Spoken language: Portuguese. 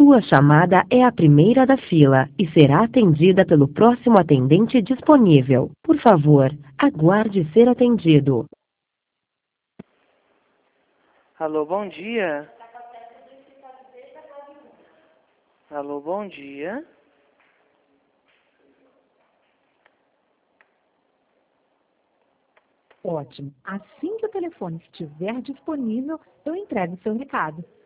Sua chamada é a primeira da fila e será atendida pelo próximo atendente disponível. Por favor, aguarde ser atendido. Alô, bom dia. Alô, bom dia. Ótimo. Assim que o telefone estiver disponível, eu entrego o seu recado.